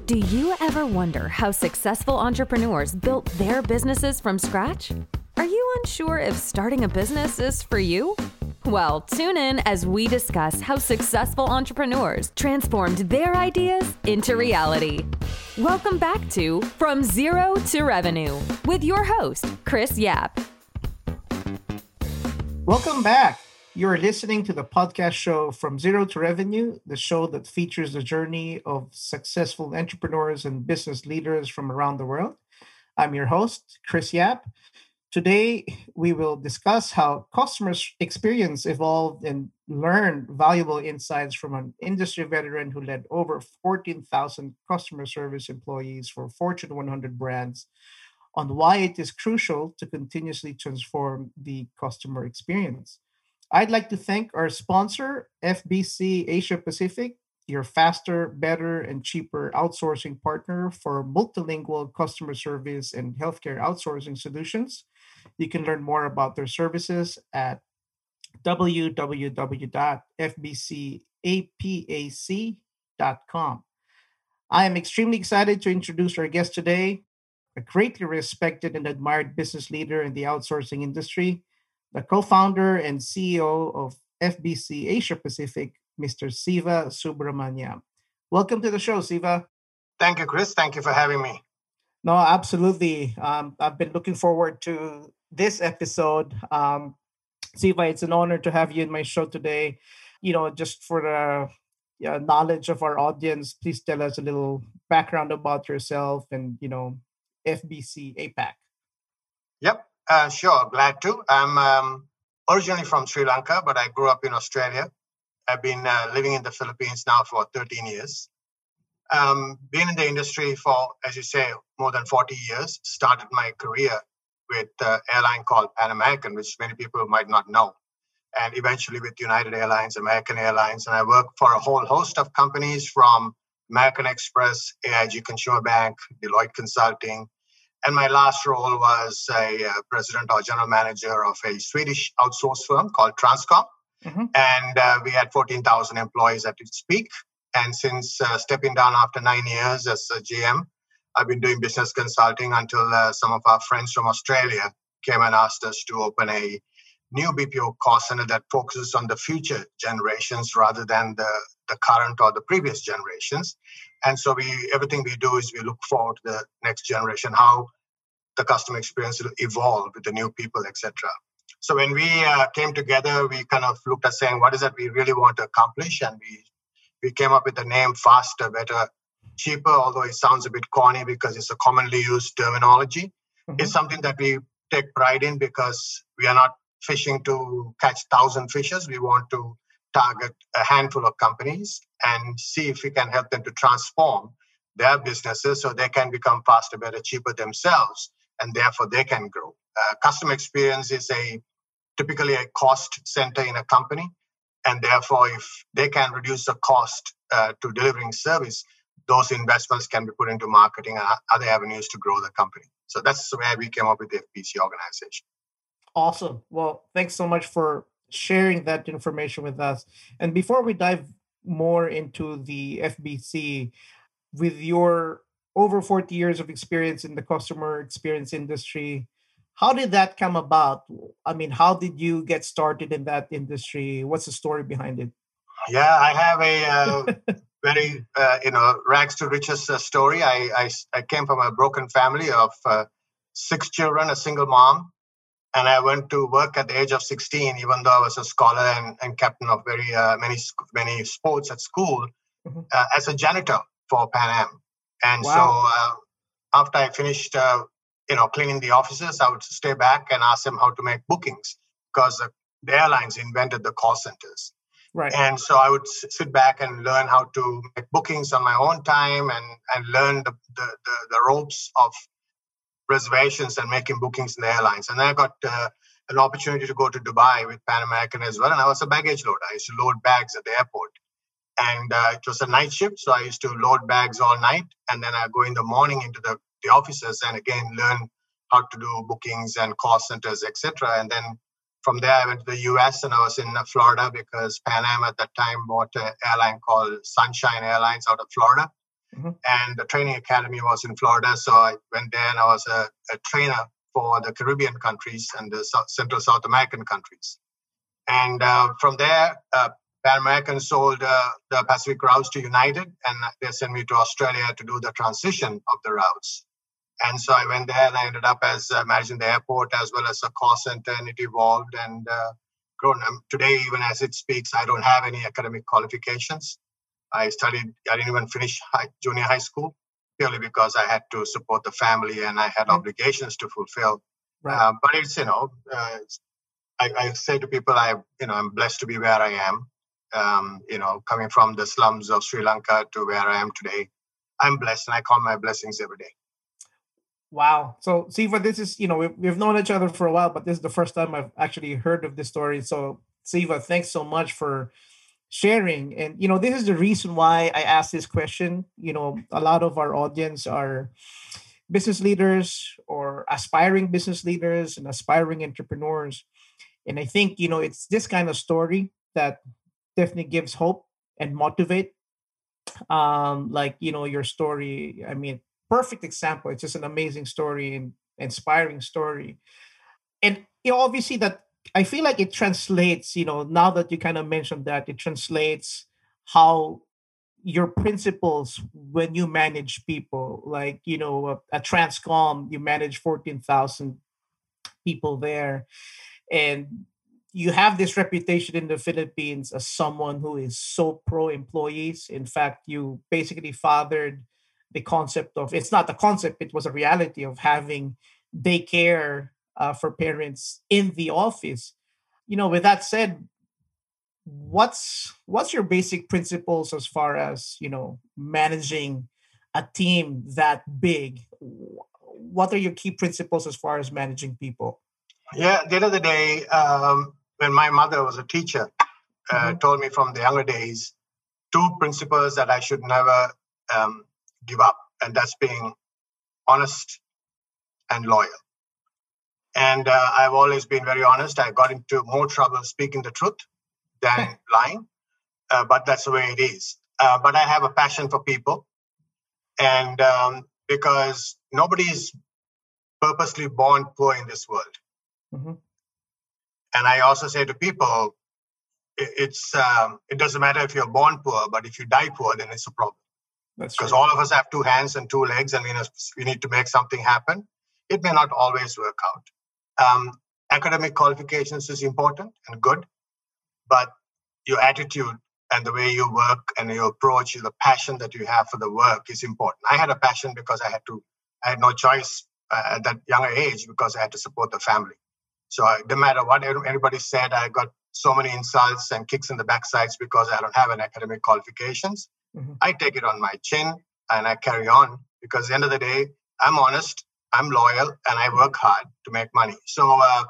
Do you ever wonder how successful entrepreneurs built their businesses from scratch? Are you unsure if starting a business is for you? Well, tune in as we discuss how successful entrepreneurs transformed their ideas into reality. Welcome back to From Zero to Revenue with your host, Chris Yap. Welcome back. You're listening to the podcast show From Zero to Revenue, the show that features the journey of successful entrepreneurs and business leaders from around the world. I'm your host, Chris Yap. Today, we will discuss how customer experience evolved and learn valuable insights from an industry veteran who led over 14,000 customer service employees for Fortune 100 brands on why it is crucial to continuously transform the customer experience. I'd like to thank our sponsor, FBC Asia Pacific, your faster, better, and cheaper outsourcing partner for multilingual customer service and healthcare outsourcing solutions. You can learn more about their services at www.fbcapac.com. I am extremely excited to introduce our guest today, a greatly respected and admired business leader in the outsourcing industry, the co-founder and CEO of FBC Asia Pacific, Mr. Siva Subramaniam. Welcome to the show, Siva. Thank you, Chris. Thank you for having me. No, absolutely. I've been looking forward to this episode. Siva, it's an honor to have you in my show today. Just for the knowledge of our audience, please tell us a little background about yourself and, FBC APAC. Yep. Sure, glad to. I'm originally from Sri Lanka, but I grew up in Australia. I've been living in the Philippines now for 13 years. Been in the industry for, as you say, more than 40 years. Started my career with an airline called Pan American, which many people might not know, and eventually with United Airlines, American Airlines. And I worked for a whole host of companies from American Express, AIG Consumer Bank, Deloitte Consulting. And my last role was a president or general manager of a Swedish outsource firm called Transcom. Mm-hmm. And we had 14,000 employees at its peak. And since stepping down after 9 years as a GM, I've been doing business consulting until some of our friends from Australia came and asked us to open a new BPO cost center that focuses on the future generations rather than the current or the previous generations. And so everything we do is we look forward to the next generation, how the customer experience will evolve with the new people, etc. So when we came together, we kind of looked at saying, what is it we really want to accomplish? And we came up with the name faster, better, cheaper, although it sounds a bit corny because it's a commonly used terminology. Mm-hmm. It's something that we take pride in because we are not fishing to catch 1,000 fishes. We want to target a handful of companies and see if we can help them to transform their businesses so they can become faster, better, cheaper themselves, and therefore they can grow. Customer experience is typically a cost center in a company, and therefore if they can reduce the cost to delivering service, those investments can be put into marketing and other avenues to grow the company. So that's where we came up with the FBC organization. Awesome. Well, thanks so much for sharing that information with us. And before we dive more into the FBC, with your over 40 years of experience in the customer experience industry, how did that come about? I mean, how did you get started in that industry? What's the story behind it? Yeah, I have a very, rags to riches story. I came from a broken family of 6 children, a single mom. And I went to work at the age of 16, even though I was a scholar and captain of very many sports at school, mm-hmm. As a janitor for Pan Am. And wow. So after I finished, cleaning the offices, I would stay back and ask them how to make bookings because the airlines invented the call centers. Right. And so I would sit back and learn how to make bookings on my own time and learn the ropes of reservations and making bookings in the airlines. And then I got an opportunity to go to Dubai with Pan American as well. And I was a baggage loader. I used to load bags at the airport. And it was a night shift, so I used to load bags all night. And then I go in the morning into the offices and again learn how to do bookings and call centers, etc. And then from there, I went to the US and I was in Florida because Pan Am at that time bought an airline called Sunshine Airlines out of Florida. Mhm. And the training academy was in Florida. So I went there and I was a trainer for the Caribbean countries and the Central South American countries. And from there, Pan American sold the Pacific routes to United, and they sent me to Australia to do the transition of the routes. And so I went there and I ended up as managing the airport as well as a call center, and it evolved and grown. Today, even as it speaks, I don't have any academic qualifications. I didn't even finish junior high school purely because I had to support the family and I had obligations to fulfill. Right. But it's, I say to people, I'm blessed to be where I am. Coming from the slums of Sri Lanka to where I am today, I'm blessed, and I count my blessings every day. Wow. So, Siva, this is, we've known each other for a while, but this is the first time I've actually heard of this story. So, Siva, thanks so much for sharing. And, this is the reason why I asked this question. A lot of our audience are business leaders or aspiring business leaders and aspiring entrepreneurs. And I think, it's this kind of story that definitely gives hope and motivate. Like, your story, I mean, perfect example. It's just an amazing story and inspiring story. And, obviously that I feel like it translates, now that you kind of mentioned that, it translates how your principles when you manage people, like, at Transcom, you manage 14,000 people there, and you have this reputation in the Philippines as someone who is so pro employees. In fact, you basically fathered the concept of, it's not a concept, it was a reality of having daycare for parents in the office. With that said, what's your basic principles as far as managing a team that big? What are your key principles as far as managing people? Yeah, at the end of the day, when my mother was a teacher, told me from the younger days, two principles that I should never give up, and that's being honest and loyal. And I've always been very honest. I got into more trouble speaking the truth than lying, but that's the way it is. But I have a passion for people, and because nobody's purposely born poor in this world. Mm-hmm. And I also say to people, it doesn't matter if you're born poor, but if you die poor, then it's a problem. Because all of us have two hands and two legs, and we need to make something happen. It may not always work out. Academic qualifications is important and good, but your attitude and the way you work and your approach, the passion that you have for the work is important. I had a passion because I had no choice at that younger age because I had to support the family. So no matter what anybody said, I got so many insults and kicks in the backsides because I don't have an academic qualifications. Mm-hmm. I take it on my chin and I carry on because at the end of the day, I'm honest, I'm loyal, and I work hard to make money. So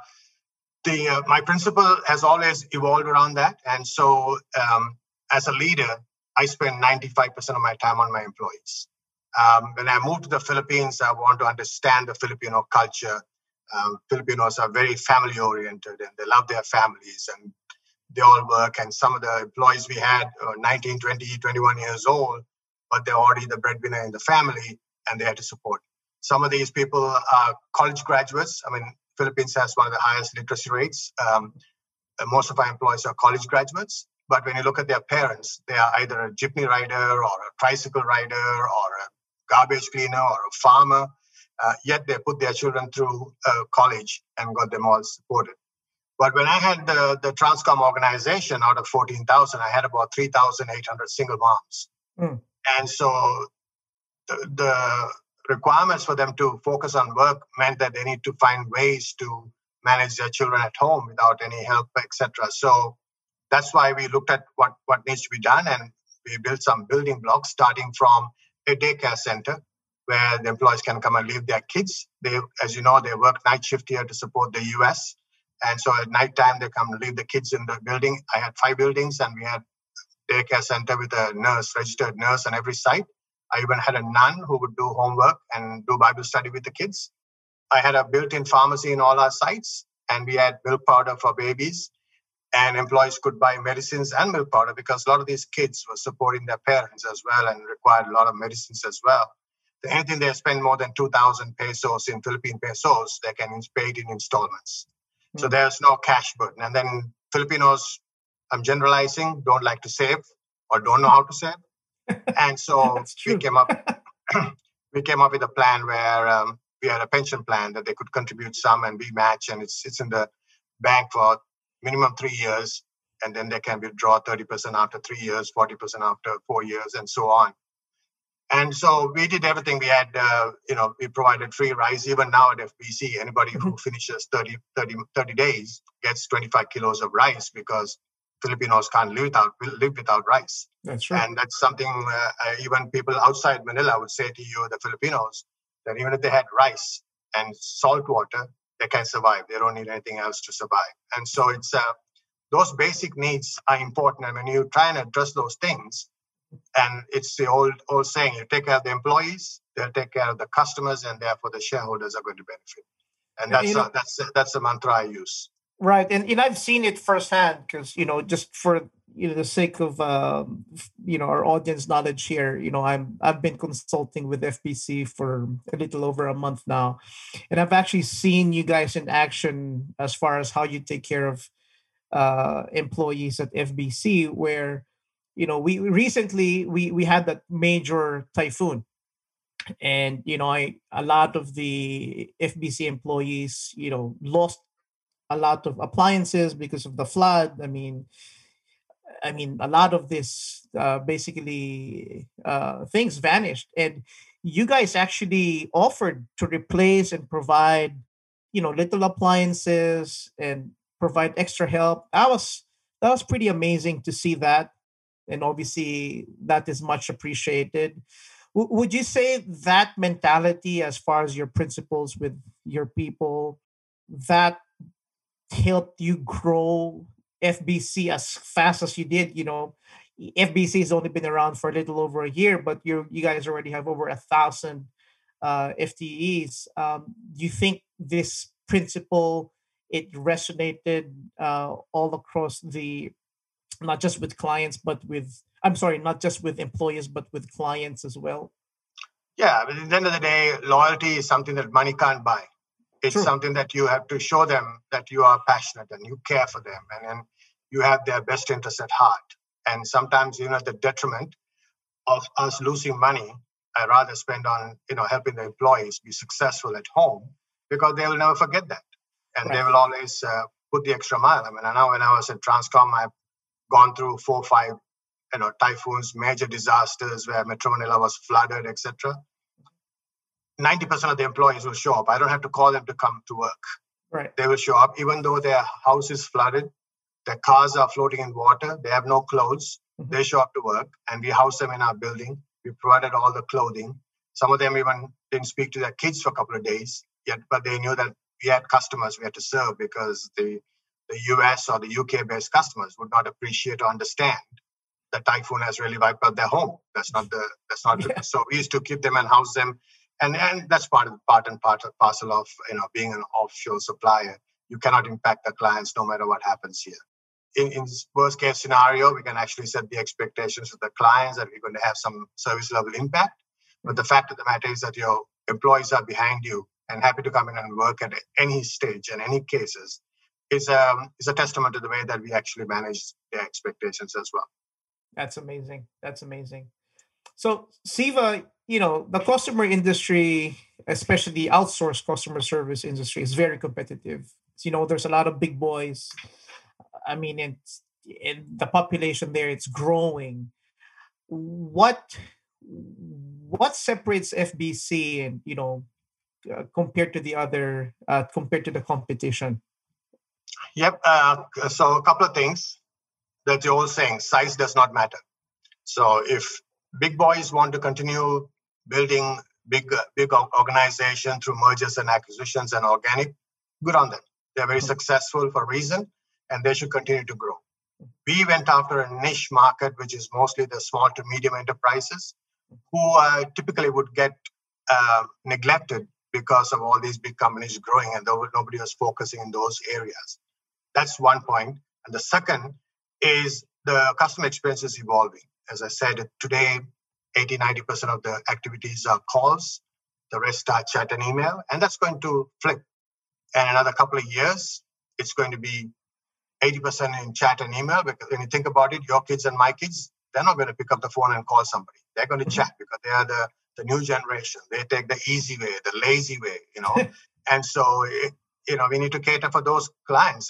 my principle has always evolved around that. And so as a leader, I spend 95% of my time on my employees. When I moved to the Philippines, I want to understand the Filipino culture. Filipinos are very family oriented and they love their families and they all work. And some of the employees we had 19, 20, 21 years old, but they're already the breadwinner in the family and they had to support. Some of these people are college graduates. I mean, Philippines has one of the highest literacy rates. Most of our employees are college graduates. But when you look at their parents, they are either a jeepney rider or a tricycle rider or a garbage cleaner or a farmer. Yet they put their children through college and got them all supported. But when I had the Transcom organization, out of 14,000, I had about 3,800 single moms. Mm. And so the requirements for them to focus on work meant that they need to find ways to manage their children at home without any help, etc. So that's why we looked at what needs to be done, and we built some building blocks, starting from a daycare center where the employees can come and leave their kids. They, as you know, they work night shift here to support the US. And so at nighttime, they come and leave the kids in the building. I had 5 buildings, and we had a daycare center with a nurse, registered nurse on every site. I even had a nun who would do homework and do Bible study with the kids. I had a built-in pharmacy in all our sites, and we had milk powder for babies. And employees could buy medicines and milk powder because a lot of these kids were supporting their parents as well and required a lot of medicines as well. So anything they spend more than 2,000 pesos in Philippine pesos, they can pay it in installments. So there's no cash burden. And then Filipinos, I'm generalizing, don't like to save or don't know how to save. And so we came up with a plan where we had a pension plan that they could contribute some and we match, and it's in the bank for minimum 3 years, and then they can withdraw 30% after 3 years, 40% after 4 years, and so on. And so we did everything. We had, we provided free rice. Even now at FBC, anybody who finishes 30 days gets 25 kilos of rice because Filipinos can't live without rice. That's right. And that's something even people outside Manila would say to you, the Filipinos, that even if they had rice and salt water, they can survive. They don't need anything else to survive. And so it's those basic needs are important. And when you try and address those things, and it's the old saying, you take care of the employees, they'll take care of the customers, and therefore the shareholders are going to benefit. And that's the mantra I use. Right, and I've seen it firsthand because just for the sake of our audience knowledge here, I've been consulting with FBC for a little over a month now, and I've actually seen you guys in action as far as how you take care of employees at FBC. Where we recently we had that major typhoon, and a lot of the FBC employees lost a lot of appliances because of the flood. I mean, a lot of this basically things vanished, and you guys actually offered to replace and provide, little appliances and provide extra help. That was pretty amazing to see that, and obviously that is much appreciated. Would you say that mentality, as far as your principles with your people, that helped you grow FBC as fast as you did? FBC has only been around for a little over a year, but you guys already have over 1,000 FTEs. Do you think this principle, it resonated all across not just with clients, but not just with employees, but with clients as well? Yeah, but at the end of the day, loyalty is something that money can't buy. It's True. something that you have to show them that you are passionate and you care for them, and you have their best interest at heart. And sometimes, at the detriment of us losing money, I rather spend on, helping the employees be successful at home, because they will never forget that. And They will always put the extra mile. I know when I was at Transcom, I've gone through 4 or 5, typhoons, major disasters where Metro Manila was flooded, etc. 90% of the employees will show up. I don't have to call them to come to work. Right. They will show up, even though their house is flooded, their cars are floating in water, they have no clothes. Mhm. They show up to work, and we house them in our building. We provided all the clothing. Some of them even didn't speak to their kids for a couple of days yet, but they knew that we had customers we had to serve, because the US or the UK-based customers would not appreciate or understand the typhoon has really wiped out their home. That's not. Yeah. So we used to keep them and house them. And that's part and parcel of being an offshore supplier. You cannot impact the clients no matter what happens here. In this worst case scenario, we can actually set the expectations of the clients that we're going to have some service level impact. But the fact of the matter is that your employees are behind you and happy to come in and work at any stage and any cases is a testament to the way that we actually manage their expectations as well. That's amazing. So, Siva, the customer industry, especially the outsourced customer service industry, is very competitive. There's a lot of big boys. In the population there, it's growing. What separates FBC and compared to compared to the competition? Yep. So a couple of things that you're all saying. Size does not matter. So if big boys want to continue building big organization through mergers and acquisitions and organic, good on them. They're very successful for a reason, and they should continue to grow. We went after a niche market, which is mostly the small to medium enterprises, who typically would get neglected because of all these big companies growing, and nobody was focusing in those areas. That's one point. And the second is the customer experience is evolving. As I said, today, 80-90% of the activities are calls. The rest are chat and email. And that's going to flip. And another couple of years, it's going to be 80% in chat and email. Because when you think about it, your kids and my kids, they're not going to pick up the phone and call somebody. They're going to chat because they are the new generation. They take the easy way, the lazy way. And so, we need to cater for those clients.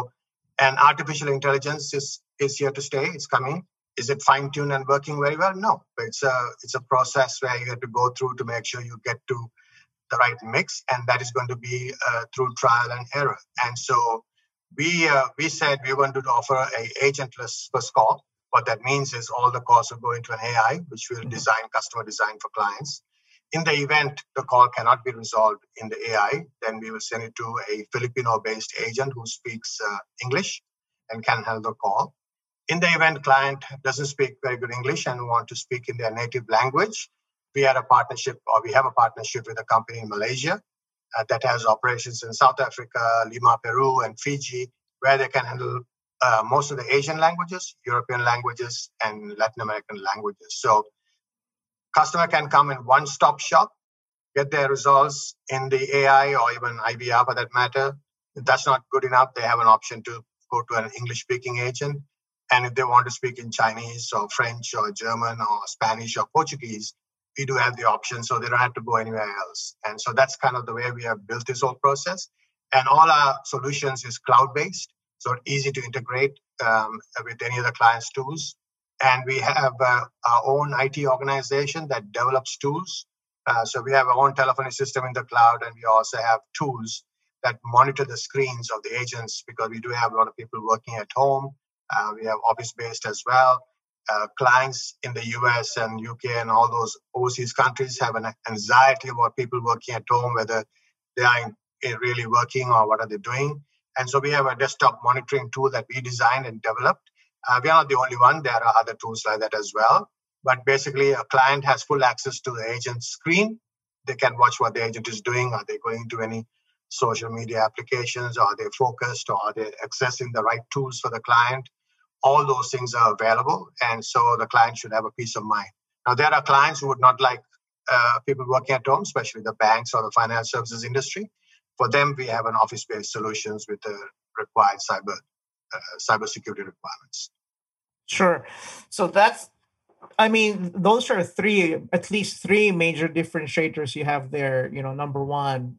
And artificial intelligence is here to stay. It's coming. Is it fine-tuned and working very well? No. But it's a process where you have to go through to make sure you get to the right mix, and that is going to be through trial and error. And so we said we are going to offer a agentless first call. What that means is all the calls will go into an AI, which will customer design for clients. In the event the call cannot be resolved in the AI, then we will send it to a Filipino-based agent who speaks English and can handle the call. In the event client doesn't speak very good English and want to speak in their native language, we have a partnership with a company in Malaysia that has operations in South Africa, Lima, Peru, and Fiji, where they can handle most of the Asian languages, European languages, and Latin American languages. So customer can come in one-stop shop, get their results in the AI or even IVR for that matter. If that's not good enough, they have an option to go to an English-speaking agent. And if they want to speak in Chinese or French or German or Spanish or Portuguese, we do have the option, so they don't have to go anywhere else. And so that's kind of the way we have built this whole process. And all our solutions is cloud-based, so easy to integrate with any of the client's tools. And we have our own IT organization that develops tools. So we have our own telephony system in the cloud, and we also have tools that monitor the screens of the agents, because we do have a lot of people working at home. We have office-based as well. Clients in the US and UK and all those overseas countries have an anxiety about people working at home, whether they are really working or what are they doing. And so we have a desktop monitoring tool that we designed and developed. We are not the only one. There are other tools like that as well. But basically, a client has full access to the agent's screen. They can watch what the agent is doing. Are they going to any social media applications? Are they focused? Or are they accessing the right tools for the client? All those things are available, and so the client should have a peace of mind. Now, there are clients who would not like people working at home, especially the banks or the financial services industry. For them, we have an office-based solutions with the required cybersecurity requirements. Sure. So those are at least three major differentiators you have there. Number one,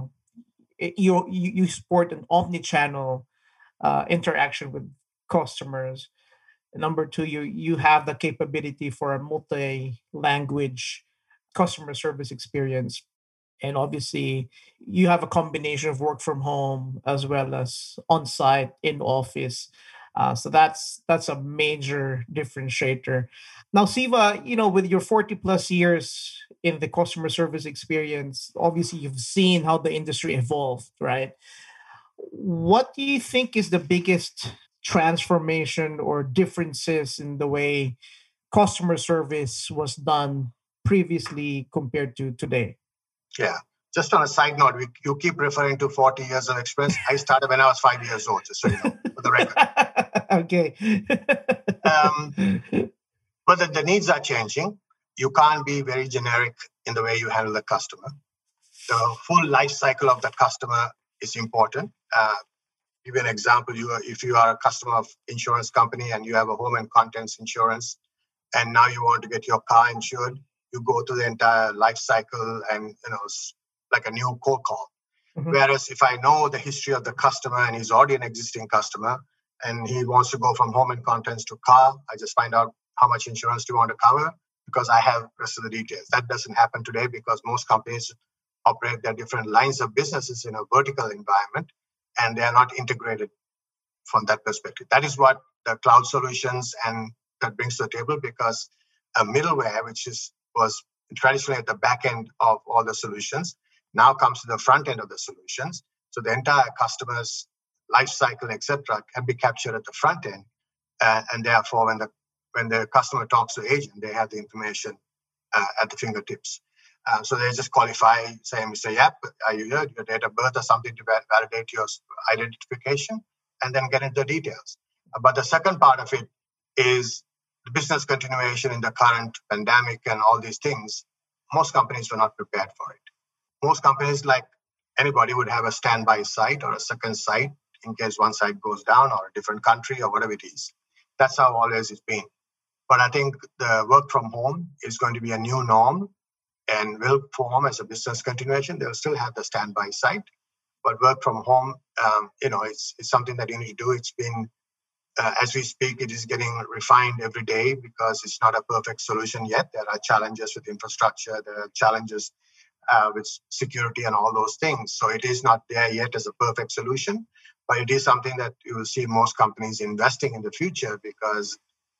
you support an omni-channel interaction with customers. Number two, you have the capability for a multi-language customer service experience. And obviously, you have a combination of work from home as well as on-site in office. So that's a major differentiator. Now, Siva, with your 40 plus years in the customer service experience, obviously you've seen how the industry evolved, right? What do you think is the biggest transformation or differences in the way customer service was done previously compared to today? Yeah. Just on a side note, you keep referring to 40 years of experience. I started when I was 5 years old, just so you know, for the record. Okay. But the needs are changing. You can't be very generic in the way you handle the customer. The full life cycle of the customer is important. Give you an example. If you are a customer of insurance company and you have a home and contents insurance, and now you want to get your car insured, you go through the entire life cycle and like a new cold call. Mm-hmm. Whereas if I know the history of the customer and he's already an existing customer and he wants to go from home and contents to car, I just find out how much insurance do you want to cover, because I have the rest of the details. That doesn't happen today because most companies operate their different lines of businesses in a vertical environment, and they are not integrated from that perspective. That is what the cloud solutions and that brings to the table, because a middleware, which was traditionally at the back end of all the solutions, now comes to the front end of the solutions. So the entire customer's life cycle, etc., can be captured at the front end, and therefore, when the customer talks to agent, they have the information at the fingertips. So they just qualify, say, Mr. Yap, are you here? Your date of birth or something to validate your identification. and then get into the details. But the second part of it is the business continuation in the current pandemic and all these things. Most companies were not prepared for it. Most companies, like anybody, would have a standby site or a second site in case one site goes down or a different country or whatever it is. That's how always it's been. But I think the work from home is going to be a new norm and will form as a business continuation. They'll still have the standby site, but work from home, it's something that you need to do. It's been, as we speak, it is getting refined every day because it's not a perfect solution yet. There are challenges with infrastructure. There are challenges with security and all those things. So it is not there yet as a perfect solution, but it is something that you will see most companies investing in the future because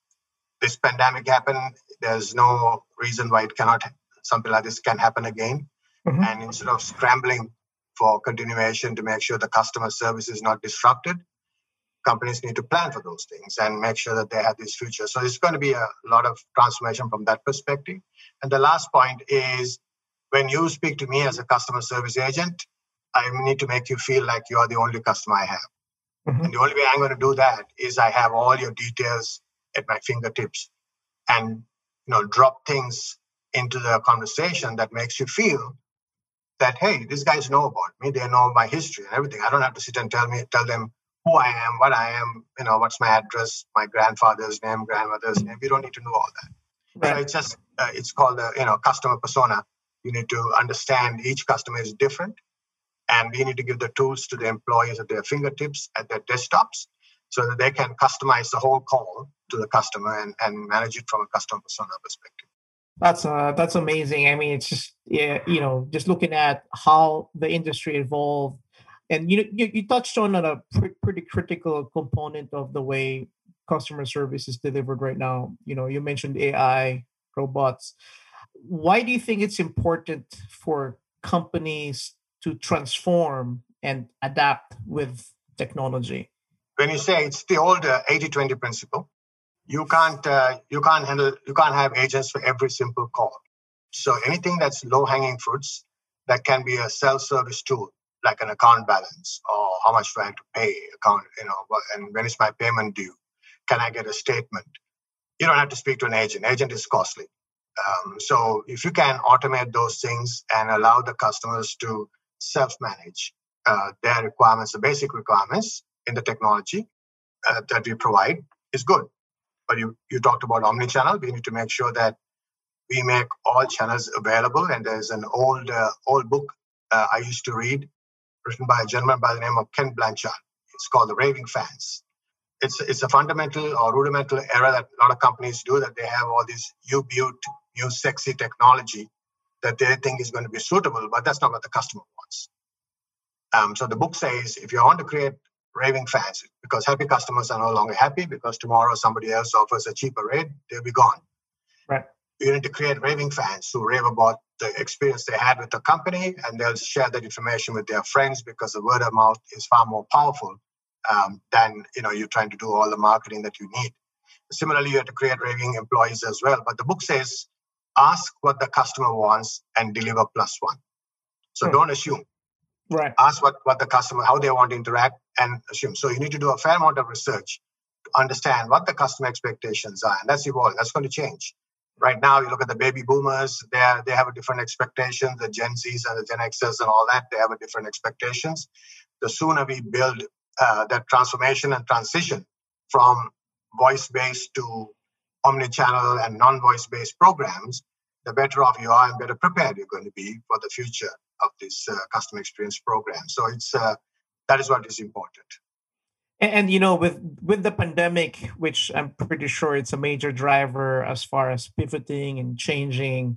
this pandemic happened. There's no reason why it cannot, something like this can happen again. Mm-hmm. And instead of scrambling for continuation to make sure the customer service is not disrupted, companies need to plan for those things and make sure that they have this future. So it's going to be a lot of transformation from that perspective. And the last point is when you speak to me as a customer service agent, I need to make you feel like you are the only customer I have. Mm-hmm. And the only way I'm going to do that is I have all your details at my fingertips and drop things into the conversation that makes you feel that, hey, these guys know about me. They know my history and everything. I don't have to sit and tell them who I am, what I am, what's my address, my grandfather's name, grandmother's name. You don't need to know all that. Right. So it's just, it's called customer persona. You need to understand each customer is different. And we need to give the tools to the employees at their fingertips, at their desktops, so that they can customize the whole call to the customer and manage it from a customer persona perspective. That's amazing. I mean, it's just just looking at how the industry evolved, and you touched on a pretty critical component of the way customer service is delivered right now. You mentioned AI, robots. Why do you think it's important for companies to transform and adapt with technology? When you say it's the old 80-20 principle, you can't have agents for every simple call. So anything that's low-hanging fruits that can be a self-service tool, like an account balance or how much do I have to pay account, and when is my payment due? Can I get a statement? You don't have to speak to an agent. Agent is costly. So if you can automate those things and allow the customers to self-manage their requirements, the basic requirements in the technology that we provide is good. But you talked about omnichannel. We need to make sure that we make all channels available. And there's an old book I used to read, written by a gentleman by the name of Ken Blanchard. It's called The Raving Fans. It's a fundamental or rudimental error that a lot of companies do, that they have all this new sexy technology that they think is going to be suitable, but that's not what the customer wants. So the book says, if you want to create raving fans, because happy customers are no longer happy because tomorrow somebody else offers a cheaper rate, they'll be gone. Right. You need to create raving fans who rave about the experience they had with the company, and they'll share that information with their friends because the word of mouth is far more powerful than you're trying to do all the marketing that you need. Similarly, you have to create raving employees as well. But the book says, ask what the customer wants and deliver plus one. So don't assume. Right. Ask what the customer, how they want to interact, and assume. So you need to do a fair amount of research to understand what the customer expectations are. And that's evolving. That's going to change. Right now, you look at the baby boomers, they have a different expectation. The Gen Zs and the Gen Xers and all that, they have a different expectations. The sooner we build that transformation and transition from voice-based to omni-channel and non-voice-based programs, the better off you are and better prepared you're going to be for the future of this customer experience program. So that is what is important. And with the pandemic, which I'm pretty sure it's a major driver as far as pivoting and changing,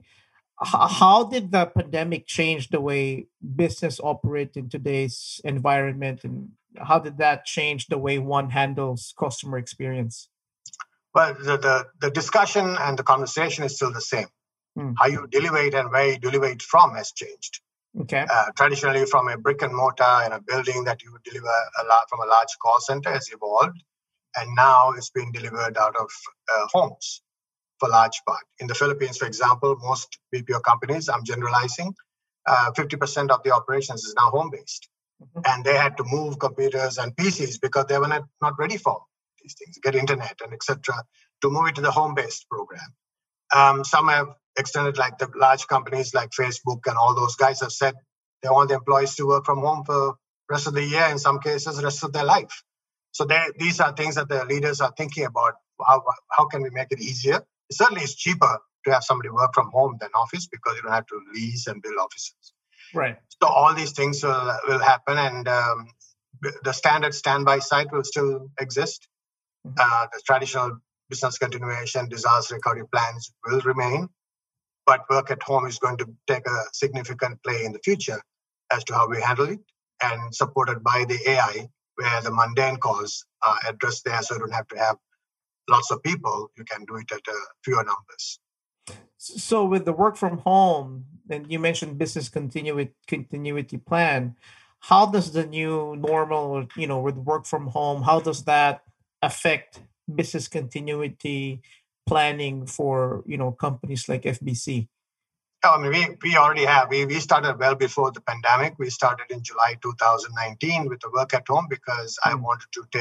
how did the pandemic change the way business operate in today's environment, and how did that change the way one handles customer experience? Well, the discussion and the conversation is still the same. How you deliver it and where you deliver it from has changed. Okay. Traditionally, from a brick and mortar in a building that you would deliver from a large call center has evolved, and now it's being delivered out of homes for large part. In the Philippines, for example, most BPO companies, I'm generalizing, 50% of the operations is now home-based. Mhm. and they had to move computers and PCs because they were not ready for these things, get internet and etc. to move it to the home-based program. Some have extended, like the large companies like Facebook and all those guys have said they want the employees to work from home for rest of the year, in some cases, rest of their life. So these are things that the leaders are thinking about. How can we make it easier? Certainly, it's cheaper to have somebody work from home than office because you don't have to lease and build offices. Right. So all these things will happen, and the standard standby site will still exist. Mhm. The traditional business continuation, disaster recovery plans will remain, but work at home is going to take a significant play in the future as to how we handle it, and supported by the AI, where the mundane calls are addressed there, so you don't have to have lots of people. You can do it at fewer numbers. So with the work from home, and you mentioned business continuity plan, how does the new normal, with work from home, how does that affect business continuity planning for, companies like FBC? I mean, we already have. We started well before the pandemic. We started in July 2019 with the work at home because I Mm. wanted to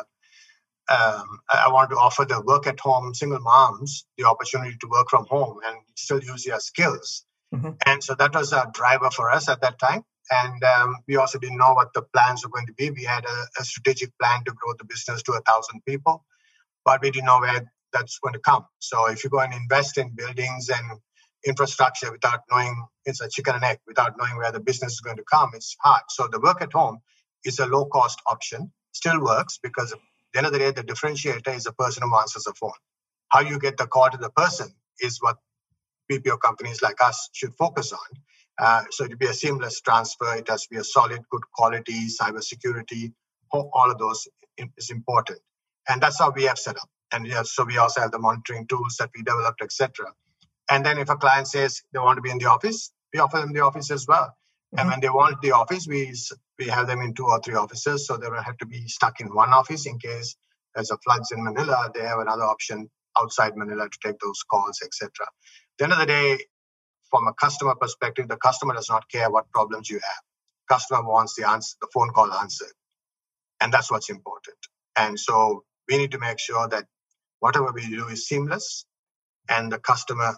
I want to offer the work at home single moms the opportunity to work from home and still use their skills. Mhm. And so that was a driver for us at that time. And we also didn't know what the plans were going to be. We had a strategic plan to grow the business to 1,000 people, but we didn't know where that's going to come. So if you go and invest in buildings and infrastructure without knowing, it's a chicken and egg, without knowing where the business is going to come, it's hard. So the work at home is a low cost option, still works because at the end of the day, the differentiator is the person who answers the phone. How you get the call to the person is what BPO companies like us should focus on. So it will be a seamless transfer. It has to be a solid, good quality, cybersecurity. All of those is important, and that's how we have set up. And so we also have the monitoring tools that we developed, etc. And then if a client says they want to be in the office, we offer them the office as well. And Mhm. when they want the office, we have them in 2 or 3 offices, so they don't have to be stuck in one office in case there's a floods in Manila. They have another option outside Manila to take those calls, etc. At the end of the day, from a customer perspective, the customer does not care what problems you have. Customer wants the phone call answered, and that's what's important. And so we need to make sure that whatever we do is seamless, and the customer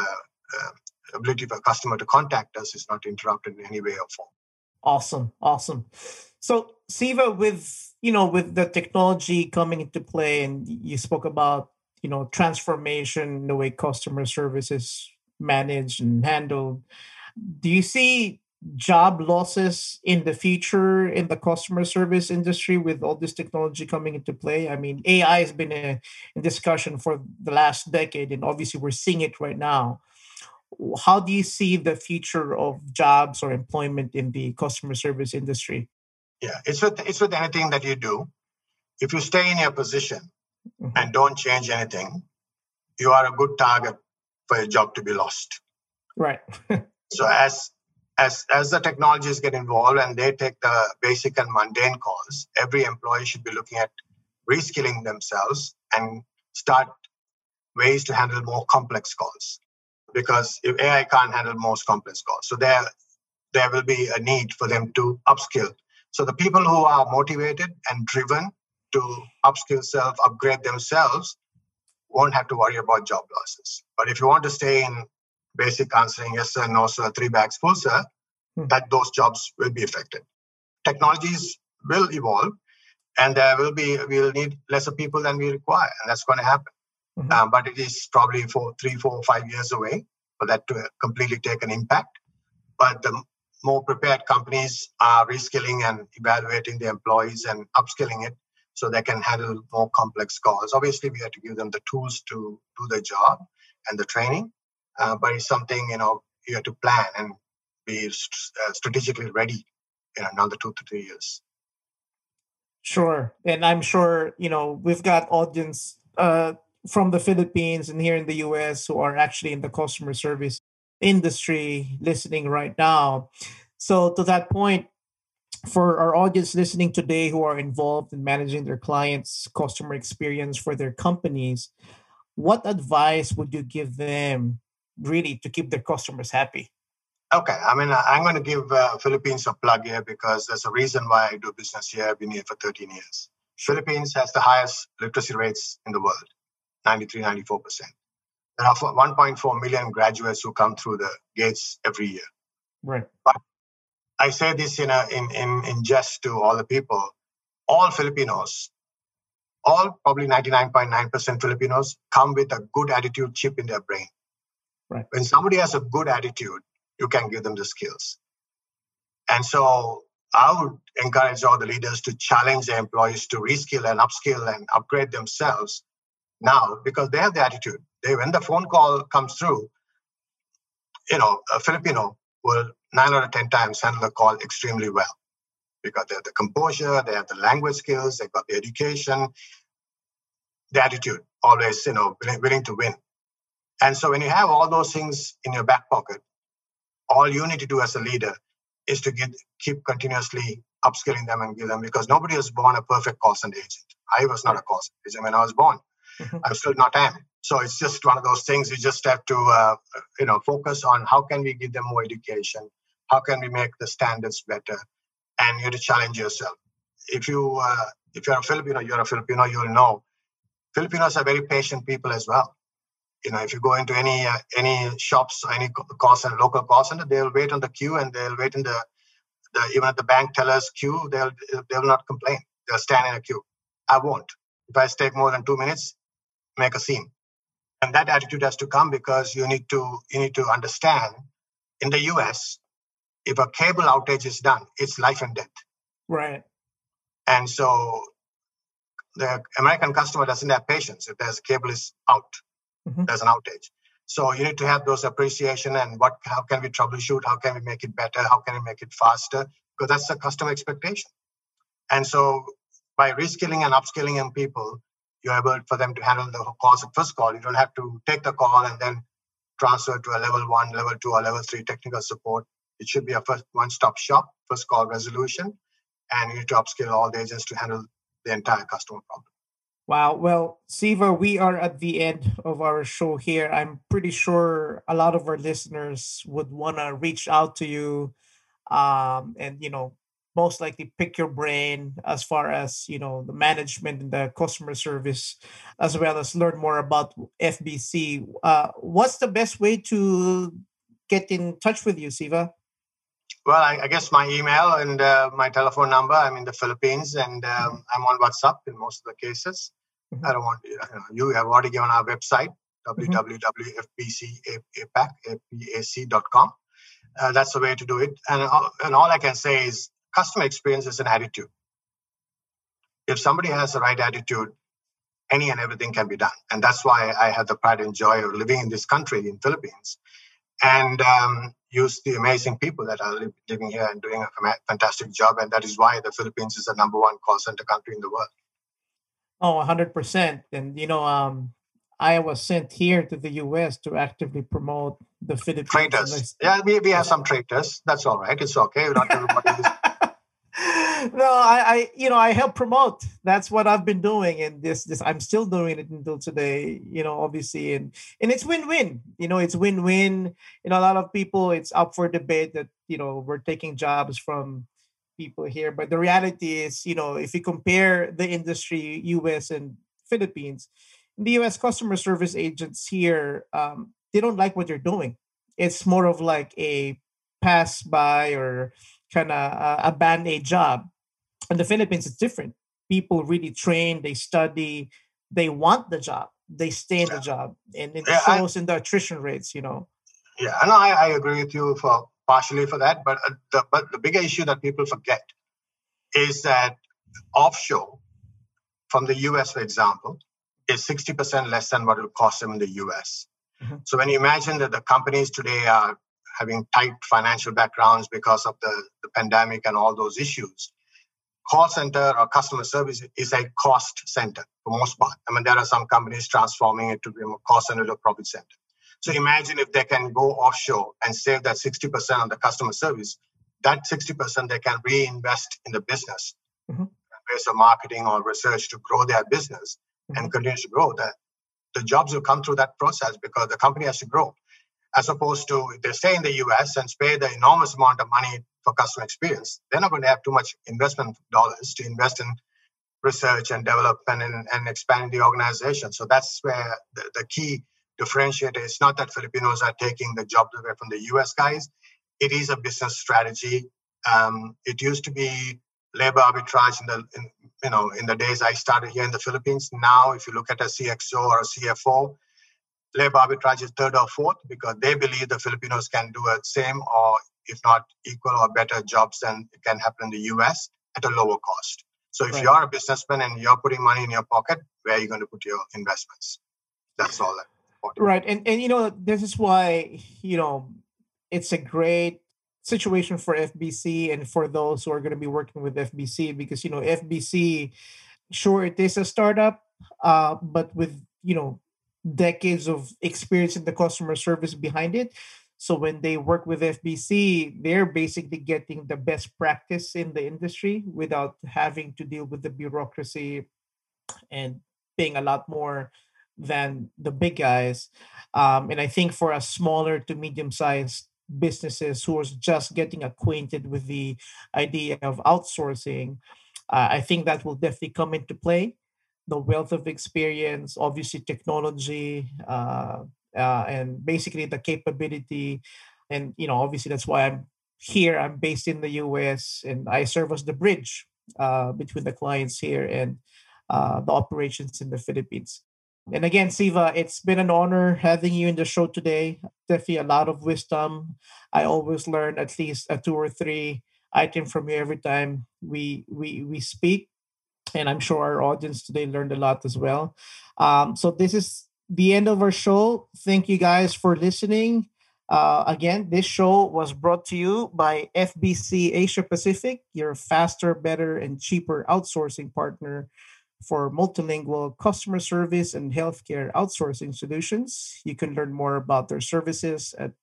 uh, ability for a customer to contact us is not interrupted in any way or form. Awesome, awesome. So, Siva, with with the technology coming into play, and you spoke about transformation in the way customer service is managed and handled. Do you see job losses in the future in the customer service industry with all this technology coming into play? I mean, AI has been a discussion for the last decade, and obviously we're seeing it right now. How do you see the future of jobs or employment in the customer service industry? Yeah, it's with anything that you do. If you stay in your position Mhm. and don't change anything, you are a good target for your job to be lost. Right. So as the technologies get involved and they take the basic and mundane calls, every employee should be looking at reskilling themselves and start ways to handle more complex calls. Because if AI can't handle most complex calls, so there will be a need for them to upskill. So the people who are motivated and driven to upskill self, upgrade themselves, won't have to worry about job losses. But if you want to stay in basic answering yes sir, no sir, three bags full sir, Mhm. that those jobs will be affected. Technologies will evolve, and we'll need lesser people than we require, and that's going to happen. Mhm. But it is probably for 3, 4, 5 years away for that to completely take an impact. But the more prepared companies are reskilling and evaluating their employees and upskilling it so they can handle more complex calls. Obviously, we have to give them the tools to do their job and the training, but it's something you have to plan and be strategically ready in another 2 to 3 years. Sure. And I'm sure, we've got audience from the Philippines and here in the US who are actually in the customer service industry listening right now. So to that point, for our audience listening today who are involved in managing their clients' customer experience for their companies, what advice would you give them really to keep their customers happy? Okay, I mean, I'm going to give Philippines a plug here because there's a reason why I do business here. I've been here for 13 years. Philippines has the highest literacy rates in the world, 93, 94%. There are 1.4 million graduates who come through the gates every year. Right. But I say this in jest to all the people. All Filipinos, all probably 99.9% Filipinos come with a good attitude chip in their brain. Right. When somebody has a good attitude, you can give them the skills. And so I would encourage all the leaders to challenge their employees to reskill and upskill and upgrade themselves now because they have the attitude. When the phone call comes through, a Filipino will 9 out of 10 times handle the call extremely well because they have the composure, they have the language skills, they've got the education, the attitude, always, willing to win. And so when you have all those things in your back pocket, all you need to do as a leader is to keep continuously upskilling them and give them, because nobody was born a perfect call center agent. I was not a call center agent when I was born. Mm-hmm. I still not am. So it's just one of those things. You just have to, focus on how can we give them more education? How can we make the standards better? And you have to challenge yourself. If you're a Filipino, you'll know Filipinos are very patient people as well. If you go into any shops or any call center, local call center, they'll wait on the queue and they'll wait in the even at the bank teller's queue. They'll not complain. They'll stand in a queue. I won't. If I take more than 2 minutes, make a scene. And that attitude has to come because you need to understand. In the US, if a cable outage is done, it's life and death. Right. And so the American customer doesn't have patience. If there's a cable is out, mm-hmm. There's an outage. So you need to have those appreciation and how can we troubleshoot? How can we make it better? How can we make it faster? Because that's the customer expectation. And so by reskilling and upskilling young people, you're able for them to handle the calls at first call. You don't have to take the call and then transfer to a level 1, level 2, or level 3 technical support. It should be a first one-stop shop, first call resolution, and you need to upskill all the agents to handle the entire customer problem. Wow. Well, Siva, we are at the end of our show here. I'm pretty sure a lot of our listeners would want to reach out to you and, most likely pick your brain as far as, the management and the customer service, as well as learn more about FBC. What's the best way to get in touch with you, Siva? Well, I guess my email and my telephone number. I'm in the Philippines and I'm on WhatsApp in most of the cases. Mm-hmm. I don't want you have already given our website, www.fbcapac.com. That's the way to do it. And all I can say is customer experience is an attitude. If somebody has the right attitude, any and everything can be done. And that's why I have the pride and joy of living in this country, in Philippines, and use the amazing people that are living here and doing a fantastic job. And that is why the Philippines is the number 1 call center country in the world. Oh, 100%. And, I was sent here to the U.S. to actively promote the Philippines. Traitors. Yeah, we have some traitors. That's all right. It's okay. Not everybody is. No, I help promote. That's what I've been doing, and this I'm still doing it until today. Obviously, and it's win-win. It's win-win. A lot of people, it's up for debate that we're taking jobs from people here, but the reality is, if you compare the industry, U.S. and Philippines, in the U.S. customer service agents here, they don't like what you're doing. It's more of like a pass by or kind of a band-aid job. In the Philippines, it's different. People really train, they study, they want the job, they stay in the job, and it shows in the attrition rates. Yeah, I agree with you partially for that, but the bigger issue that people forget is that offshore from the US, for example, is 60% less than what it would cost them in the US. Mm-hmm. So when you imagine that the companies today are having tight financial backgrounds because of the pandemic and all those issues, call center or customer service is a cost center for most part. I mean, there are some companies transforming it to be a cost center to a profit center. So imagine if they can go offshore and save that 60% on the customer service, that 60% they can reinvest in the business, mm-hmm. based on marketing or research to grow their business, mm-hmm. and continue to grow. The jobs will come through that process because the company has to grow. as opposed to if they stay in the US and pay the enormous amount of money for customer experience, they're not going to have too much investment dollars to invest in research and development and expanding the organization. So that's where the key differentiator is not that Filipinos are taking the jobs away from the US guys. It is a business strategy. It used to be labor arbitrage in the days I started here in the Philippines. Now, if you look at a CXO or a CFO, labor arbitrage is third or fourth because they believe the Filipinos can do the same or if not equal or better jobs than it can happen in the US at a lower cost. So if you're a businessman and you're putting money in your pocket, where are you going to put your investments? That's all that. Right. And this is why, it's a great situation for FBC and for those who are going to be working with FBC because, FBC, sure, it is a startup, but with, decades of experience in the customer service behind it. So when they work with FBC, they're basically getting the best practice in the industry without having to deal with the bureaucracy and paying a lot more than the big guys. And I think for a smaller to medium-sized businesses who are just getting acquainted with the idea of outsourcing, I think that will definitely come into play. The wealth of experience, obviously technology, and basically the capability. And, obviously that's why I'm here. I'm based in the US and I serve as the bridge between the clients here and the operations in the Philippines. And again, Siva, it's been an honor having you in the show today. Definitely a lot of wisdom. I always learn at least a 2 or 3 item from you every time we speak. And I'm sure our audience today learned a lot as well. So this is the end of our show. Thank you guys for listening. Again, this show was brought to you by FBC Asia Pacific, your faster, better, and cheaper outsourcing partner for multilingual customer service and healthcare outsourcing solutions. You can learn more about their services at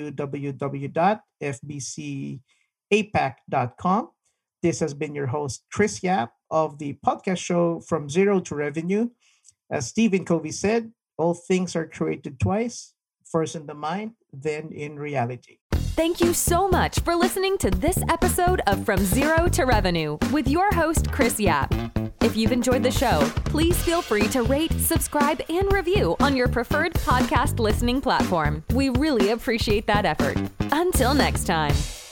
www.fbcapac.com. This has been your host, Chris Yap, of the podcast show From Zero to Revenue. As Stephen Covey said, all things are created twice, first in the mind, then in reality. Thank you so much for listening to this episode of From Zero to Revenue with your host, Chris Yap. If you've enjoyed the show, please feel free to rate, subscribe, and review on your preferred podcast listening platform. We really appreciate that effort. Until next time.